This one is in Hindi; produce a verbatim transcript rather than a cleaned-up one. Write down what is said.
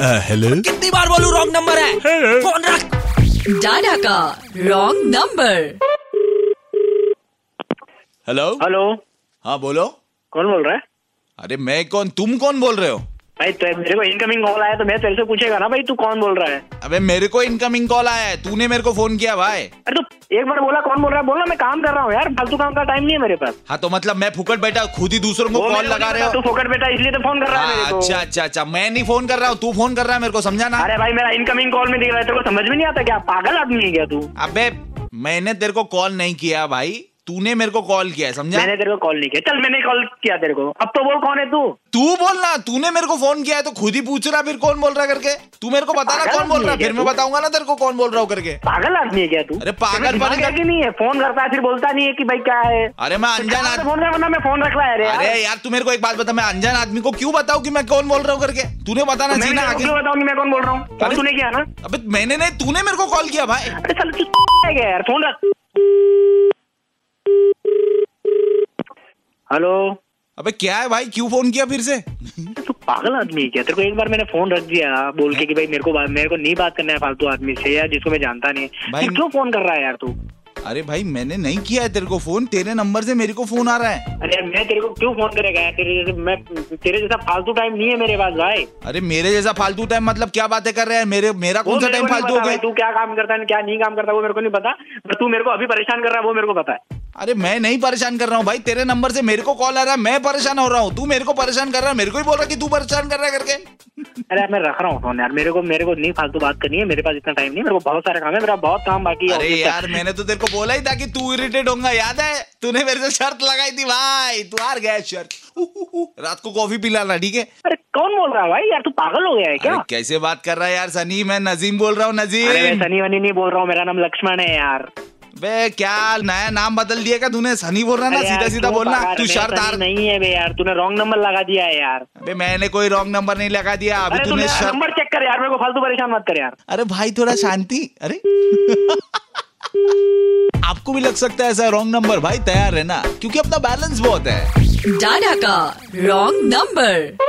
हेलो, कितनी बार बोलूं रॉन्ग नंबर है, फोन रख। डाडा का रॉन्ग नंबर। हेलो हेलो, हाँ बोलो। कौन बोल रहा है? अरे मैं कौन, तुम कौन बोल रहे हो? भाई तो मेरे को इनकमिंग कॉल आया तो मैं तेरे से पूछेगा ना भाई तू कौन बोल रहा है? अबे मेरे को इनकमिंग कॉल आया है, तूने मेरे को फोन किया भाई। अरे तू एक बार बोला कौन बोल रहा है, बोलना मैं काम कर रहा हूँ यार, फालतू काम का टाइम नहीं है मेरे पास। हाँ तो मतलब मैं फुकट बैठा खुद ही दूसरों को वो कॉल मेरे को लगा नहीं रहे पता, हो? तू फोकट बेटा इसलिए तो फोन कर रहा है मेरे हाँ, को। अच्छा अच्छा अच्छा, मैं नहीं फोन कर रहा हूँ, तू फोन कर रहा है मेरे को, समझा ना? अरे भाई मेरा इनकमिंग कॉल में दिख रहा है, तेरे को समझ में नहीं आता क्या? पागल आदमी है क्या तू? अबे मैंने तेरे को कॉल नहीं किया भाई, तूने मेरे को कॉल किया है, समझा? मैंने तेरे को कॉल नहीं किया। चल मैंने कॉल किया तेरे को, अब तो बोल कौन है तू? तू बोलना, तूने मेरे को फोन किया है तो खुद ही पूछ रहा फिर कौन बोल रहा है करके। तू मेरे को बता ना कौन बोल रहा है, फिर मैं बताऊंगा ना तेरे को कौन बोल रहा हूँ करके। पागल आदमी है क्या तू? अरे पागल दिमाग है कि नहीं है? फोन करता है फिर बोलता नहीं है कि भाई क्या है। अरे मैं अनजान आदमी, फोन करना मैं फोन रख रहा है। अरे यार तू मेरे को एक बात बता, मैं अनजान आदमी को क्यों बताऊं कि मैं कौन बोल रहा हूँ करके? तूने बताना चाहिए ना आगे। क्यों बताऊंगी मैं कौन बोल रहा हूँ? फोन तूने किया ना? अबे मैंने नहीं, तूने मेरे को कॉल किया भाई। अरे चल तू है क्या यार, फोन रख। हेलो, अबे क्या है भाई, क्यों फोन किया फिर से? तू पागल आदमी है क्या? तेरे को एक बार मैंने फोन रख दिया बोल के कि भाई मेरे को मेरे को नहीं बात करना है फालतू आदमी से यार, जिसको मैं जानता नहीं। भाई क्यों फोन कर रहा है यार तू? अरे भाई मैंने नहीं किया है तेरे को फोन, तेरे नंबर से मेरे को फोन आ रहा है। अरे यार मैं तेरे को क्यों फोन करेगा यार? तेरे जैसे मैं तेरे जैसा फालतू टाइम नहीं है मेरे पास भाई। अरे मेरे जैसा फालतू टाइम मतलब क्या बातें कर रहे हैं? मेरे मेरा कौन सा टाइम फालतू हो गया? तू क्या काम करता है क्या नहीं काम करता वो मेरे को नहीं पता, पर तू मेरे को अभी परेशान कर रहा है वो मेरे को पता है। अरे मैं नहीं परेशान कर रहा हूँ भाई, तेरे नंबर से मेरे को कॉल आ रहा है, मैं परेशान हो रहा हूँ। तू मेरे को परेशान कर रहा है, मेरे को ही बोल रहा है कि तू परेशान कर रहा है करके। अरे मैं रख रहा हूँ फोन यार, मेरे को मेरे को नहीं फालतू बात करनी है, मेरे पास इतना टाइम नहीं, मेरे को बहुत सारे काम है, मेरा बहुत काम बाकी है। अरे यार मैंने तो तेरे को बोला ही था कि तू इरिटेट होगा, याद है? तूने मेरे से शर्त लगाई थी भाई, तू हार गया शर्त। रात को कॉफी पिलाना, ठीक है? अरे कौन बोल रहा है भाई यार, तू पागल हो गया है क्या? अरे कैसे बात कर रहा है यार सनी, मैं नजीम बोल रहा हूँ, नजीम। अरे मैं सनी वनी नहीं बोल रहा हूँ, मेरा नाम लक्ष्मण है यार। बे क्या नया नाम बदल दिया क्या तूने? सनी बोल रहा ना, सीधा सीधा बोलना। तू शर्त हार नहीं है बे यार, तूने रॉन्ग नंबर लगा दिया है यार। अबे मैंने कोई रॉन्ग नंबर नहीं लगा दिया, अभी अरे तूने शर्त। नंबर चेक कर यार, मेरे को फालतू परेशान मत कर यार। अरे भाई थोड़ा शांति। अरे आपको भी लग सकता है ऐसा रॉन्ग नंबर, भाई तैयार रहना क्योंकि अपना बैलेंस बहुत है। डाडा का रॉन्ग नंबर।